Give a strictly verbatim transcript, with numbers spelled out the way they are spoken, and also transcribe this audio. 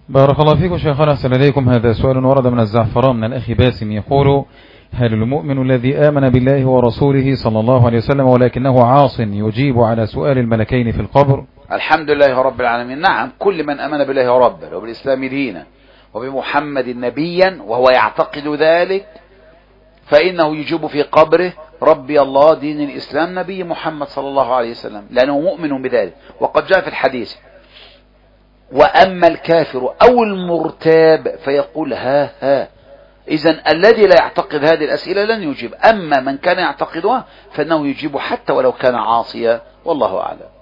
بارك الله فيكم شيخنا، أحسن إليكم. هذا سؤال ورد من الزعفران من الأخ باسم يقول: هل المؤمن الذي آمن بالله ورسوله صلى الله عليه وسلم ولكنه عاص يجيب على سؤال الملكين في القبر؟ الحمد لله رب العالمين. نعم، كل من آمن بالله ربا وبالإسلام دينا وبمحمد نبيا وهو يعتقد ذلك فإنه يجيب في قبره: ربي الله، دين الإسلام، نبي محمد صلى الله عليه وسلم، لأنه مؤمن بذلك. وقد جاء في الحديث: وأما الكافر أو المرتاب فيقول ها ها. إذن الذي لا يعتقد هذه الأسئلة لن يجيب، أما من كان يعتقدها فإنه يجيب حتى ولو كان عاصيا، والله أعلم.